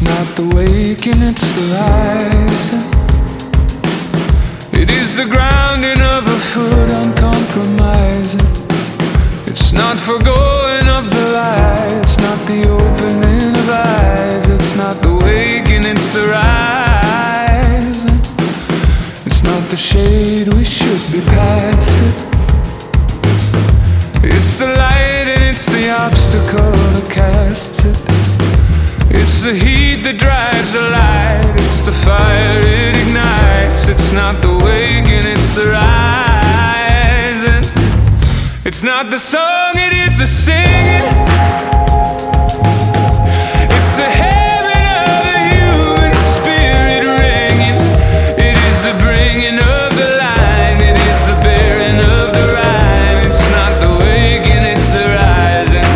not the waking, it's the rising. It is the grounding of a foot uncompromising. It's not forgoing of the light, it's not the opening of eyes. It's not the waking, it's the rising. It's not the shade, we should be past it. It's the light and it's the obstacle that casts it. It's the heat that drives the light. It's the fire it ignites. It's not the waking, it's the rising. It's not the song, it is the singing. It's the heaven of the human spirit ringing. It is the bringing of the line. It is the bearing of the rhyme. It's not the waking, it's the rising.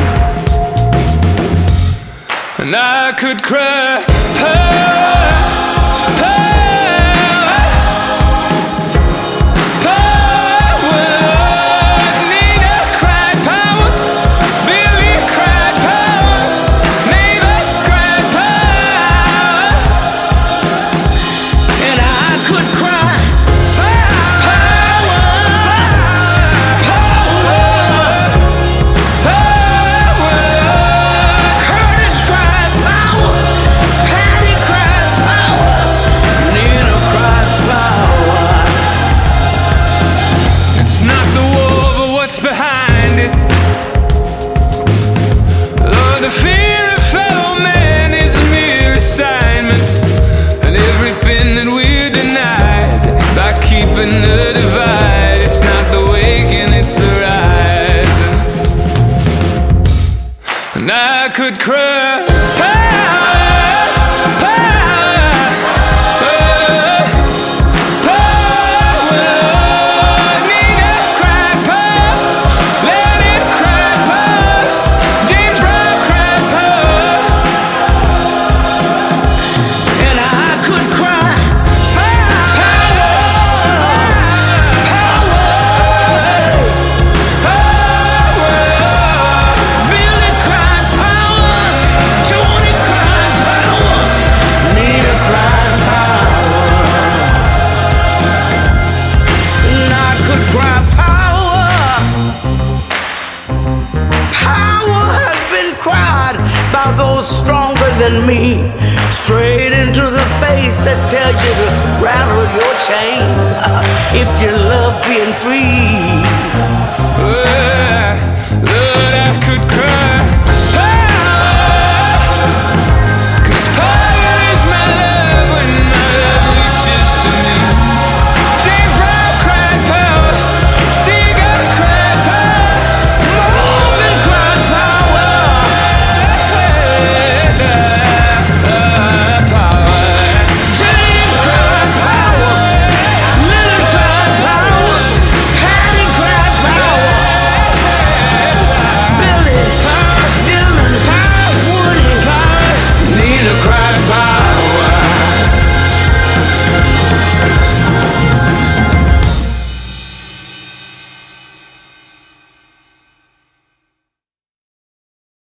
And I could cry power, power, power. Nina cried power, Billy cried power, Mavis cried power. And I could cry power, power, power. Curtis cried power, Patty cried power, Nina cried power. It's not the war, but what's behind it. Lord, the fear of fellow man is a mere assignment, and everything that we're denied by keeping the divide. It's not the waking, it's the rising. And I could cry power, power, power. Nina cried power, Lennon cried power, James Brown cried power. And I could cry power, power, power. Billy cried power, Joni cried power, Nina cried power. And I could cry power. Power has been cried by those stronger than me. Straight into the face that tells you to rattle your chains if you love being free. Lord, I could cry power, 'cause power is my love when my love reaches to me. James Brown cried power, Seagull cried power, Marvin cried power, power. James cried power, Lily cried power, Patty cried power, Billy, Dylan, Woody, Nina cried power.